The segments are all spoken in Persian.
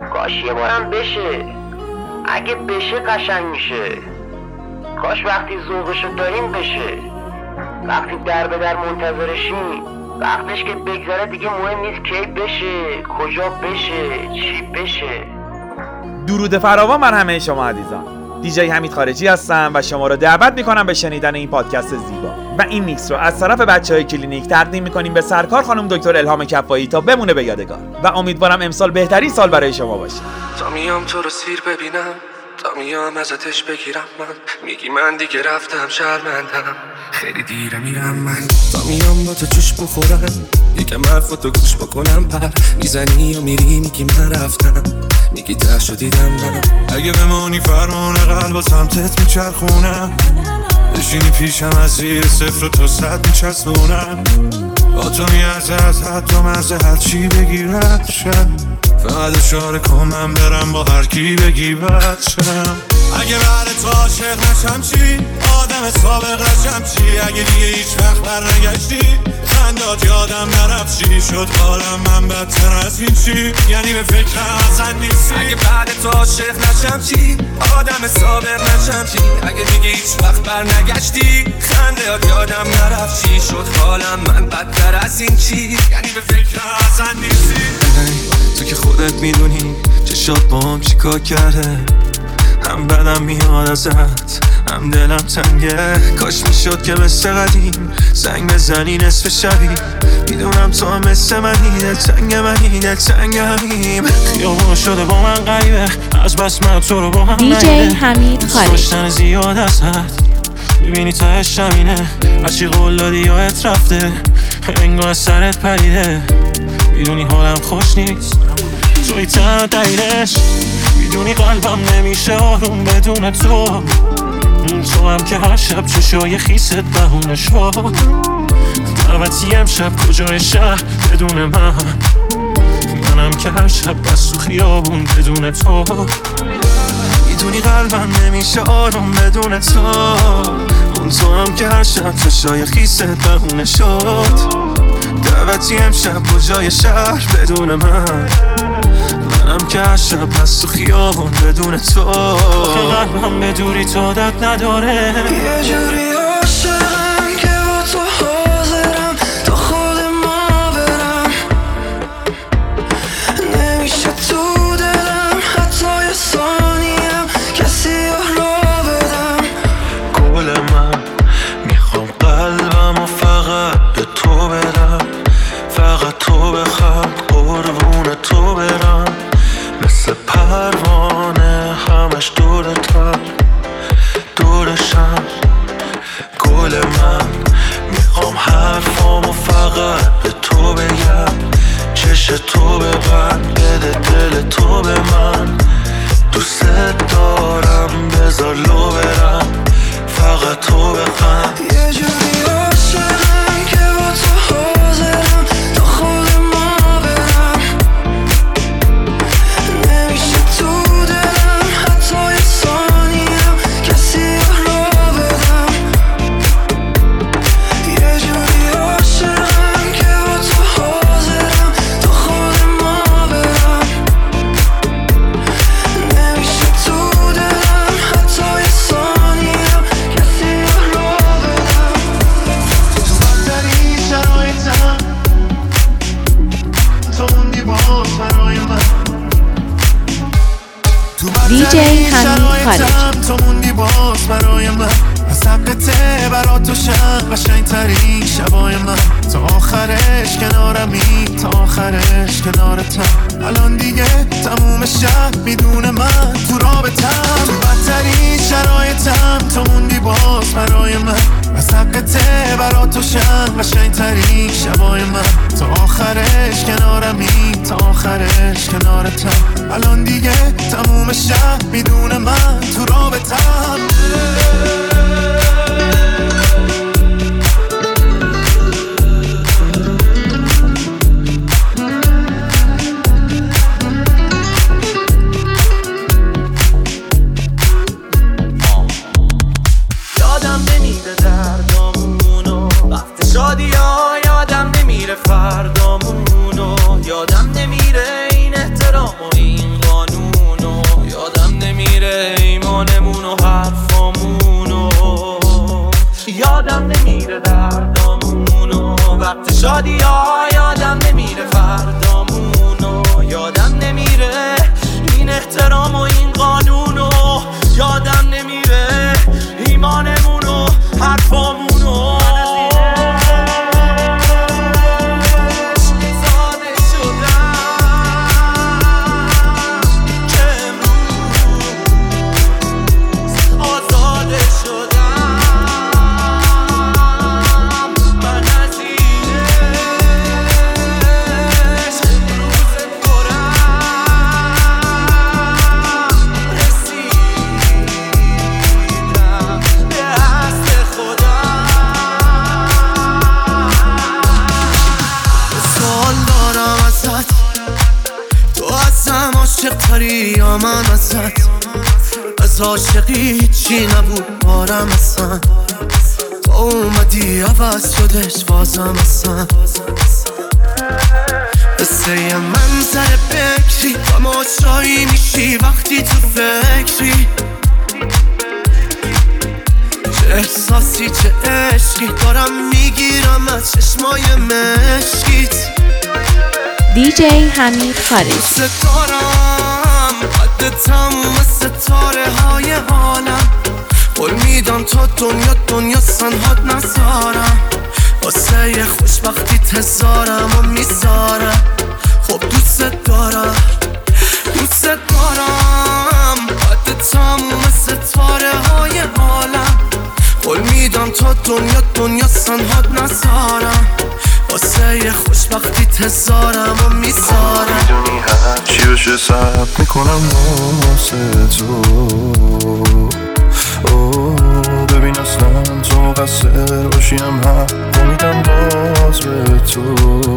کاش یه بارم بشه. اگه بشه قشنگ میشه. کاش وقتی ذوقشو داریم بشه. وقتی در به در منتظرشیم، وقتش که بگذره دیگه مهم نیست کی بشه، کجا بشه، چی بشه. درود فراوان بر همه شما عزیزان. دیجی حمید خارجی هستم و شما رو دعوت میکنم به شنیدن این پادکست زیبا و این میکس رو از طرف بچهای کلینیک تقدیم میکنیم به سرکار خانم دکتر الهام کفایی تا بمونه به یادگار و امیدوارم امسال بهترین سال برای شما باشه. تا میام تو رو سیر ببینم، تا میام ازتش بگیرم، من میگی من دیگه رفتم شرمندم، خیلی دیره میرم من. تا میام با تو جوش بخورم، یکم حرفاتو گوش بکنم، پر میزنی و میری میگی من رفتم، میگی ته شدیدم من. اگه بمونی فرمان قلب و سمتت میچرخونم، بشینی پیشم از زیر صفر تا 100 میچسبونم، با تو میارزه از حد و مرزه هر چی بگی رد شد، فقط اشاره کن من برم با هر کی بگی بد شم. اگه بعد تو عاشق نشم چی؟ آدم سابق نشم چی؟ اگه دیگه هیچ وقت بر نگشتی، خندات یادم نرفت چی شد حالم من بدتر از این چی؟ یعنی به فکر اصلا نیستی. اگه بعد تو عاشق نشم چی؟ آدم سابق نشم چی؟ اگه دیگه هیچ وقت بر نگشتی، خندات یادم نرفت چی شد حالم من بدتر از این چی؟ یعنی به فکر اصلا نیستی. تو که خودت میدونی چشات با هم چیکار کرده، هم بدم میاد ازت هم دلم تنگه. کاش میشد که مثل قدیم زنگ بزنی نصف شبی، میدونم تو هم مثل منی، دلتنگ منی دلتنگ همیم. خیابون شده با من غریبه، از بس من تو رو با هم دیجی حمید خارجی. داشتن زیاد ازت ببینی تاش همینه، هرچی قول دادی یادت رفته، انگار از سرت پریده، میدونی حالم خوش نیست، توی تنها دلیلش، میدونی قلبم نمیشه آروم بدون تو. تو هم که هر شب چشای خیست بهونه شد، دعوتی امشب کجای شهر بدون منم که هر شب بس تو خیابون بدون تو. میدونی قلبم نمیشه آروم بدون تو هم که هر شب چشای خیست بهونه شد، دعوتی امشب کجای شهر بدون منم که هر شب پس تو خیابون بدون تو. قلبم به دوری تو عادت نداره، یه جوری عاشقم که با تو حاضرم تا خود ما برم، نمیشه تو دلم حتی یه ثانیم کسی رو بدم. گل من میخوام قلبم و فقط به تو بدم، فقط تو بخواد قربون تو برم، مثل پروانه همش دورشم. گل من میخوام حرفامو فقط به تو بگم، چش تو ببند بده دل تو به من، دوست دارم بذار لو برم، فقط تو بخند. یه جوری عاشقم که با تو حاضرم تا خود ما برم، نمیشه تو دلم حتی یه ثانیم کسی رو بدم. یه جوری عاشقم که با تو حاضرم تا خود ما برم، نمیشه تو دلم حتی یه ثانیم کسی رو بدم. تو بدترین شرایطم تو موندی باز برای من، دیجی حمید خارجی. تو موندی باز برای من، از حقته برا تو شب قشنگ ترین شبای من، تا آخرش کنارمی تا آخرش کنارتم، الان دیگه تموم شب میدون من تو رابطم. تو بدترین شرایطم تو موندی باز برای من، از حقته برا تو شب قشنگ ترین شبای من، تا آخرش کنارمی تا آخرش کنارتم، الان دیگه تموم شب میدون من تو رابطم. یادم نمیره دردامونو، وقت شادی ها یادم نمیره فردامونو، یادم نمیره این احترام و این قانون عاشق تری یا من ازت، از عاشقی چی نبود بارم اصلا، تا اومدی عوض شدش بازم اصلا. قصه من سر بکری تماشایی میشی وقتی تو فکری، چه احساسی چه عشقی دارم میگیرم از چشمای مشکیت. دیجی حمید خارجی. دوست دارم قد تموم ستاره های عالم، قول میدم تا دنیا سنهاد نذارم، واسه خوشبختی تزارم و میذارم. خب دوست دارم قد تموم ستاره های عالم، قول میدم تا دنیا سنهاد نذارم، واسه خوشبختی تزارم و میذارم. میدونی هر چی بشه ثبت میکنم واسه تو، ببین اصلا تو قصر باشیم حق میدم باز به تو،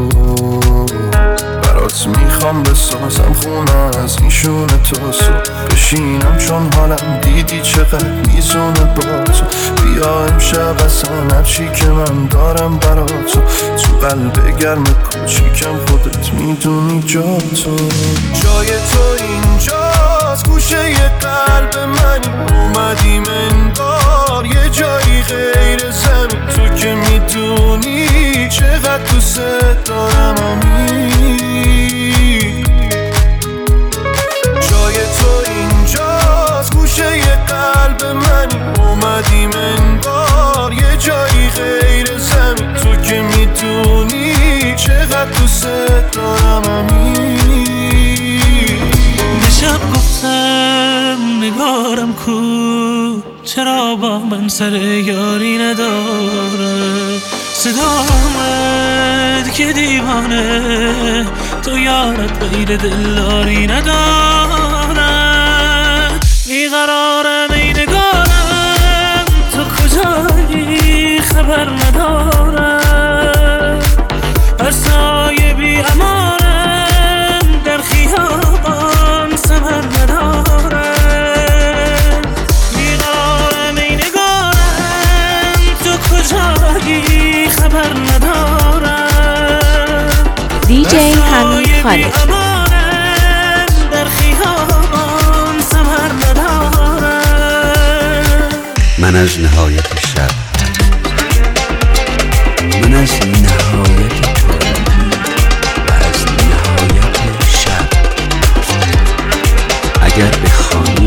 برات میخوام بسازم خونه از این شونه تو، صبح بشینم چون حالم دیدی چقدر میزونه با تو. بیا امشب اصلا هرچی که من دارم برات تو قلب گرم کوچیکم خودت میدونی جا تو. جای تو اینجاست گوشه ی قلب منی، اومدیم انگار یه جایی غیر زمین، تو که میدونی چقدر دوست دارم جای تو اینجاست گوشه ی قلب منی، اومدیم انگار یه جایی غیر زمین، تو که میدونی چقدر دوست دارم دیشب گفتم نگارم کو، چرا با من سر یاری نداره، صدا آمد که دیوانه تو یارت غیر دلداری نداره. بیقرارم ای نگارم تو کجایی خبر ندارم، هر سایه بی امانم در خیابان سمر ندارم. بیقرارم ای نگارم تو کجایی خبر ندارم، دیجی حمید خارجی. من از نهایت شب، من از نهایت تو و از نهایت شب، اگر بخوانی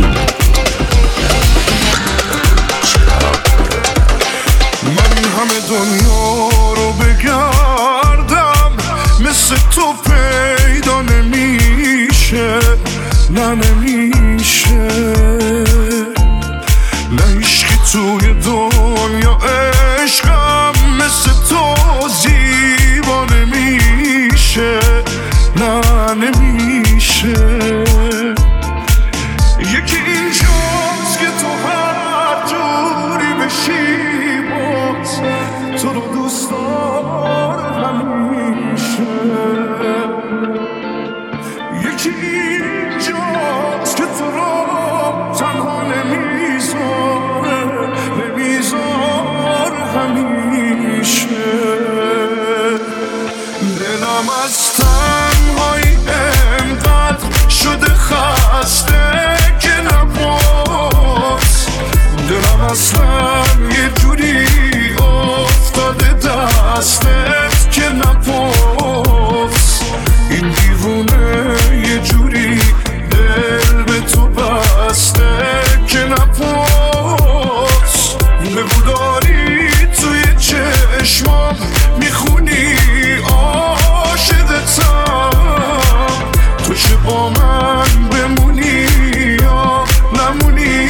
من همه دنیا رو بگردم مثل تو پیدا نمیشه، نه نمیشه، نه عشقی توی دنیا عشقم مثل تو زیبا نمیشه، نه نمیشه. یکی اینجاست که تو هر جوری بشی باز تو رو دوست داره همیشه. یکی اینجاست که تو رو تنها نمیذاره همیشه. دلم از تنهایی انقدر شده خسته که نباز، دلم اصلا یه جوری افتاده دستت که نباز. این دیوونه یه جوری دل به تو بسته که نباز. بگو داری توی چشمام میخونی عاشقتم، تو چه با من بمونی یا نمونی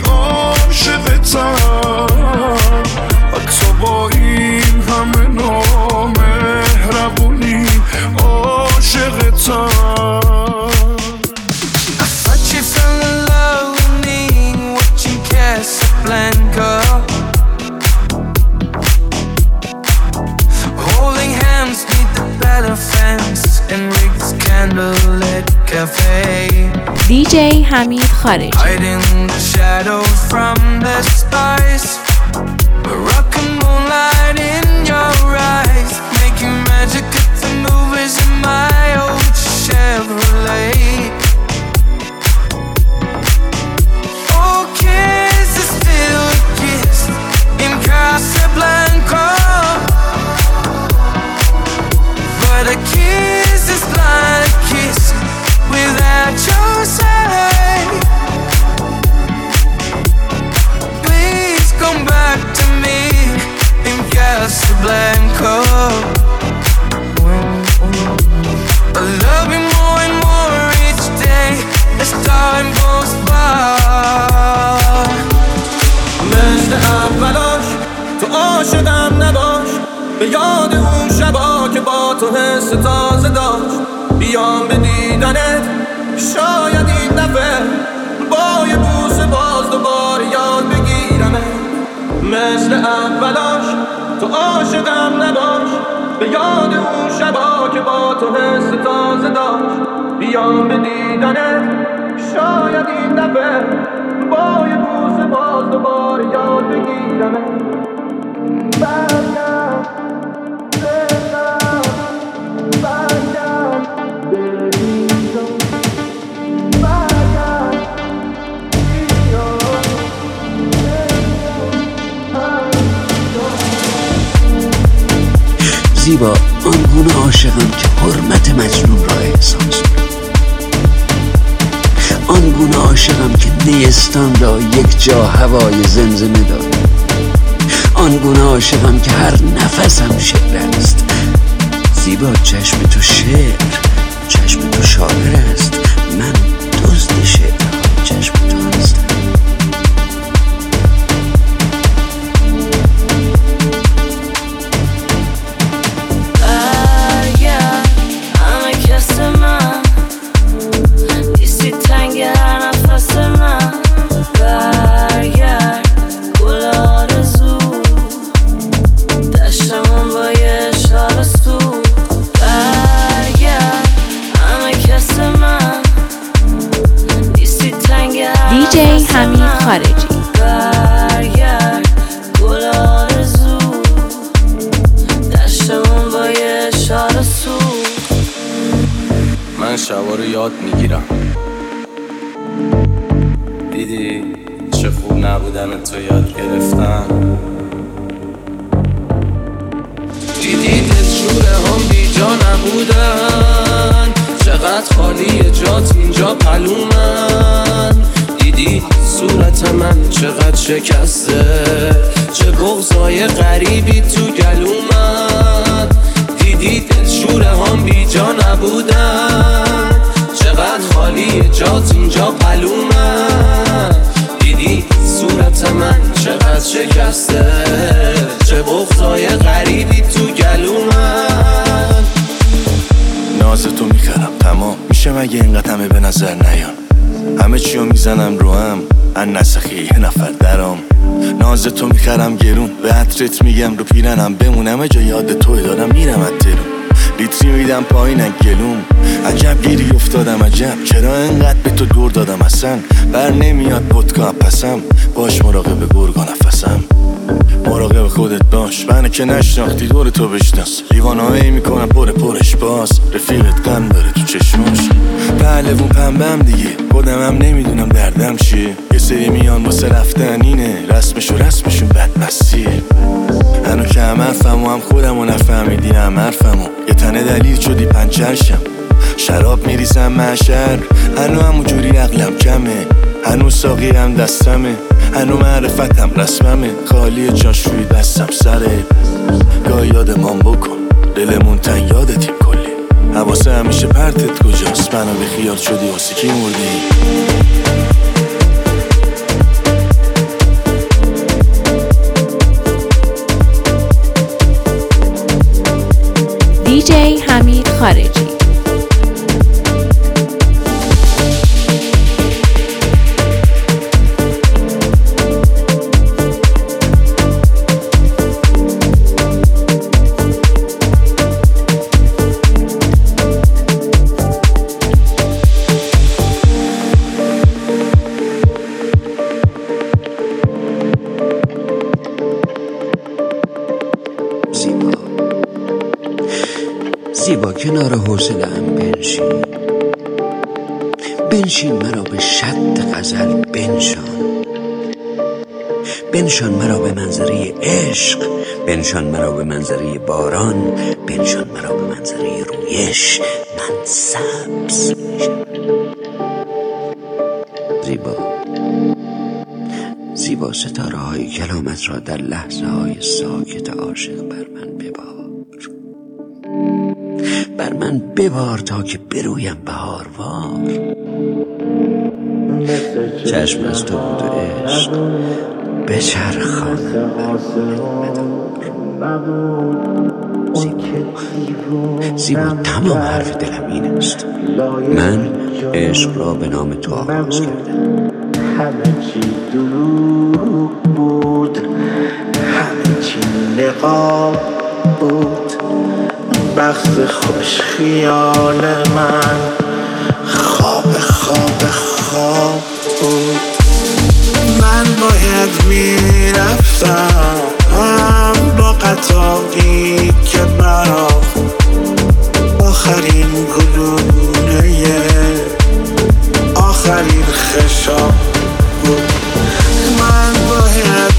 عاشقتم. حتی با این همه نامهربونی عاشقتم. Candlelit cafe. DJ حمید خارجی. Hiding the shadows from the spies, but rock and moonlight in your eyes, making magic at the movies in my old Chevrolet. Oh, kiss is still a kiss in Casablanca, but a kiss is not a kiss without your say. Please come back to me in Casablanca. I love you more and more each day as time goes by. مثل اولاش تو عاشقم نباش، به یاد اون شبا که با تو حس تازه داشت. بیام به دیدنت شاید این دفعه با یه بوسه باز دوباره یاد بگیرمت. مثل اولاش تو عاشقم نباش، به یاد اون شبا که با تو حس تازه داشت. بیام به دیدنت شاید این دفعه با یه بوسه باز دوباره یاد بگیرمت. برگرد زیبا، آنگونه عاشقم که حرمت مجنون را احساس کنم. آنگونه عاشقم که نیستان را یک جا هوای زمزمه دارد. آنگونه عاشقم که هر نفسم شعر است. زیبا، چشم تو شعر، چشم تو شاعر است. من دزد شعر چشم تو هستم. DJ حمید خارجی. من شبا رو یاد میگیرم. دیدی چه خوب نبودن تو یاد گرفتم. دیدی دلشوره هم بی جا نبودن، چقدر خالی جات اینجا پلومن. دیدی صورت من چقدر شکسته، چه بغضای غریبی تو گلومن. دیدی دلشوره هم بی جا نبودن، چقدر خالی جات اینجا پلومن. دیدی صورت من چقدر شکسته، چه بغضای غریبی تو گلومن. ناز تو میخرم تمام میشه مگه اینقدر همه به نظر نیان. همه چیو میزنم رو هم ان نسخی یه نفر درام. ناز تو میخرم گرون، به عطرت میگم رو پیرنم بمونم. جا یاد توی دارم میرم اترون، لیتری میدم پایینک گلوم. عجب گیری افتادم عجب، چرا انقدر به تو گور دادم اصلا. بر نمیاد پدکا پسم، باش مراقب گرگا نفسم. مراقب خودت باش، منو که نشناختی دور تو بشناس. لیوانایی میکنم پرش باز، رفیقت غم داره تو چشماش. پهلوون پنبم دیگه، خودم هم نمیدونم دردم چیه. یه سری میان واسه رفتن اینه، رسمشون بدمستیه. هنو که هم حرفم و هم خودم و نفهمیدی هم حرفمو. یه تنه دلیل شدی پنچرشم، شراب میریزم محشر. هنو همونجوری عقلم کمه، هنو ساقی هم دستمه. هنو معرفتم رسممه، خالی جاش روی دستم سره. گاه یادمان بکن، دلمون تنگ یادتیم کلی. حواسه همیشه پرتت کجاست، منو به خیال شدی واسه کی مردی. DJ حمید خارجی. کنار حوصله‌ام بنشین، بنشین مرا به شد غزل بنشان مرا به منظره عشق، بنشان مرا به منظره باران، بنشان مرا به منظره رویش. من سبز میشم. زیبا ستاره های کلامت را در لحظه های ساکت عاشق بر من ببار تا که برویم بهاروار. چشم از تو بود و عشق بچرخان زیبا تمام حرف دلم این است. من عشق را به نام تو آغاز کردم. همه چی دروغ بود، همه چی نقاب بود، بخت خوش خیال من خواب بود. من باید میرفتم با قطاری که برا آخرین گلوله آخرین خشاب بود. من باید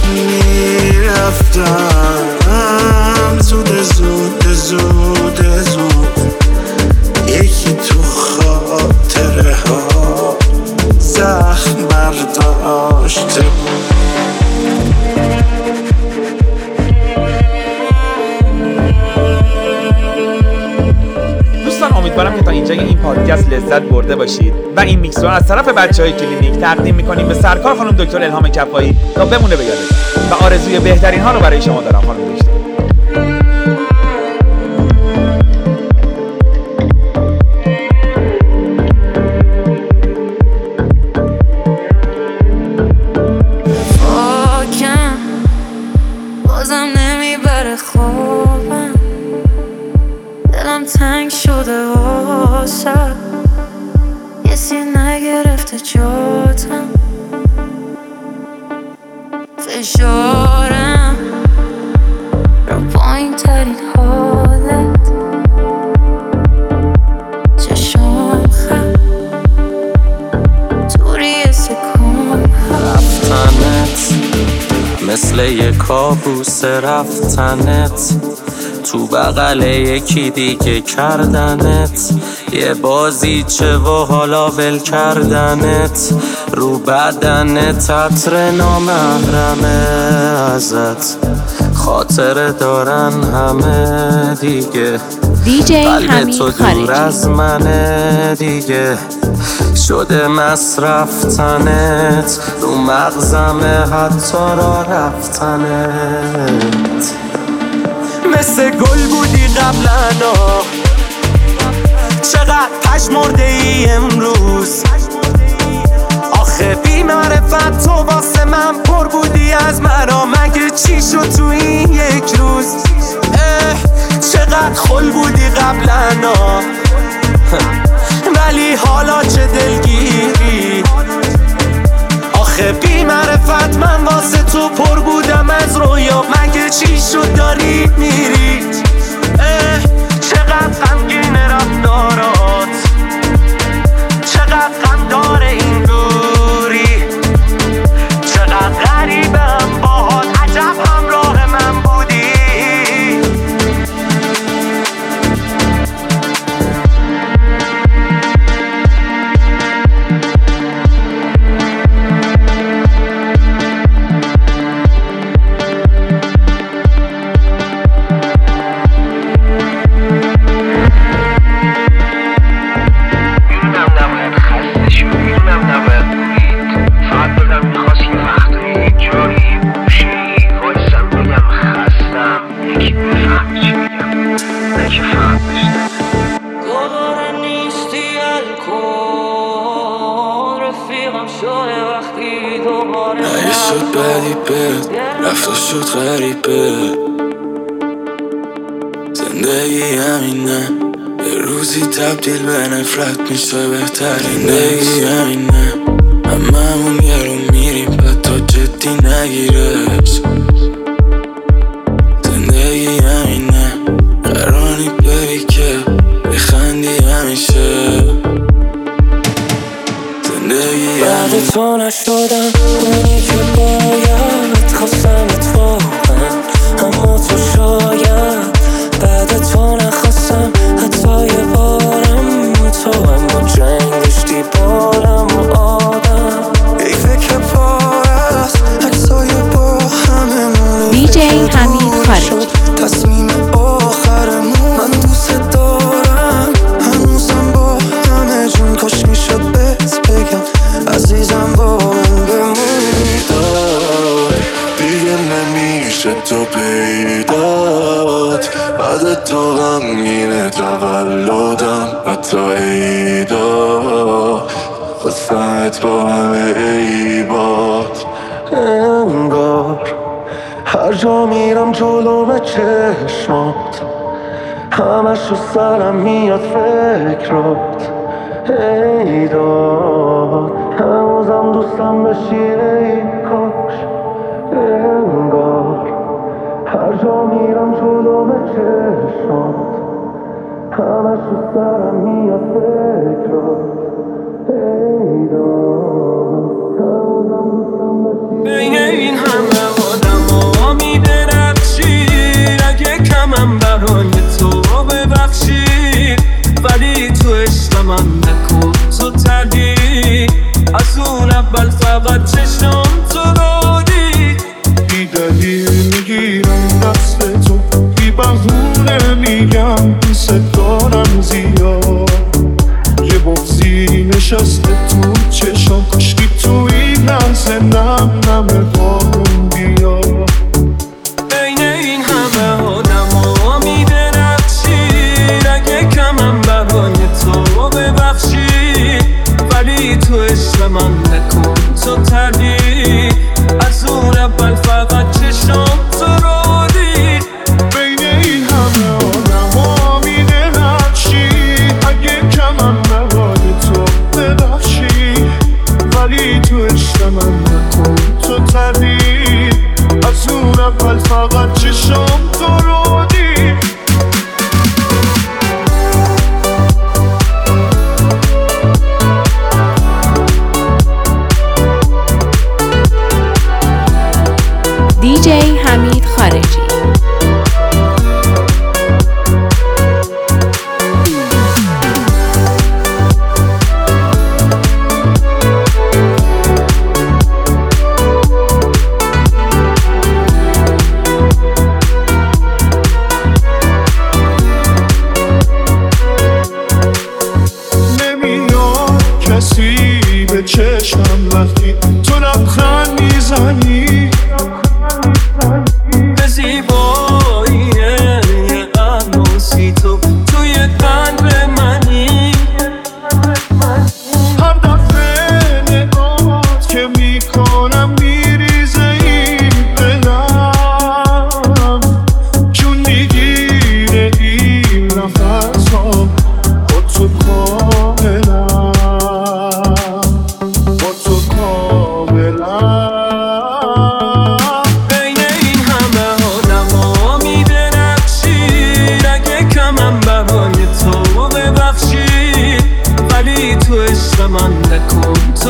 میرفتم زود یکی تو خاطره ها زخم برداشته بود. دوستان امیدوارم که تا اینجای این پادکست لذت برده باشید و این میکس رو از طرف بچهای کلینیک تقدیم میکنیم به سرکار خانم دکتر الهام کفایی تا بمونه به یادتون و آرزوی بهترین ها رو برای شما دارم خانم دکتر. تنگ شده واسه کسی نگرفته جاتم، فشارم رو پایین ترین حالت، چشم خم توری سکون رفتنت مثل یک کابوس رفتنت، تو بغل یکی دیگه کردنت، یه بازیچه و حالا ول کردنت، رو بدنت عطر نامحرمه ازت، خاطره دارن همه دیگه، قلب تو دور از منه دیگه، شده مصرفتنت، رو مغزمه حتی را رفتنت. مثل گل بودی قبلنا، چقدر پشمرده ای امروز، آخه بی معرفت تو واسه من پر بودی از مرا، مگه چی شد تو این یک روز؟ چقدر خل بودی قبلنا، ولی حالا چه دلگیری، آخه بی معرفت من واسه تو پر بودم از رویا، مگه چی شد داری میری؟ چقدر غمگین رفتارات، چقدر غم داره این دوری، چقدر غریبم باهات، عجب همراه من بودی. اگه شد بدی بد رفت و شد غریبه، زندگی همینه، یه روزی تبدیل به نفرت میشه بهترین، زندگی همینه، هممون یه رو میریم بعد تا جدی نگیرش، زندگی همینه، قرار نی بری که بعد تو نشدم اونی که باید خواستمت واقعا، اما تو شاید بعد تو نخواستم حتی یه بارم تو، اما جنگ داشتی بارم و آدم. یک فکر پار است عکسای با هممون، DJ حمید خارجی. تصمیم آخرمون من دوست دارم هنوزم با همه جون، کاش میشد بهت بگم عزیزم با من بمونی. دیگه نمیشه تو پیدات، بعد تو غمگینه تولدم حتی عیدا، خواستمت با همه عیبات. انگار هر جا میرم جلوم چشمات، همش رو سرم میاد فکرات. ای داد هنوزم دوستم داشتی ای کاش. انگار هر جا میرم جلوم چشمات، همش رو سرم میاد فکرات. ای داد هنوزم دوستم داشتی بین این همه آدم میدرخشی، اگه کمم برای تو ببخشی، ولی تو عشق من نکن تو تردی، از اون اول فقط چشم تو رو دید. بی دلیل میگیرم دست تو، بی بهونه میگم دوست دارم زیاد. یه بغضی نشسته تو چشم، کاشکی تو این لحظه نم نمه بارون بیا. بین این همه آدم میدرخشی، اگه کمم برای تو ببخشی، ولی تو عشق من نکن تو تردی، از اون اول فقط چشم تو رو دید. بین این همه آدم میدرخشی، اگه کمم برای تو ببخشی، ولی تو عشق من نکن تو تردید، از اون اول فقط چشم تو رو دید. DJ حمید خارجی. نمیاد کسی به چشمم وقتی تو لبخند میزنی، به زیبایی یه قناسی تو توی قلب منی. هر دفعه نگاهات که میکنم میریزه این دلم، چون میگیره این نفسم با تو کاملم، با تو کاملم. بین این همه آدم میدرخشی، اگه کمم برای تو ببخشی، ولی تو عشق من نکن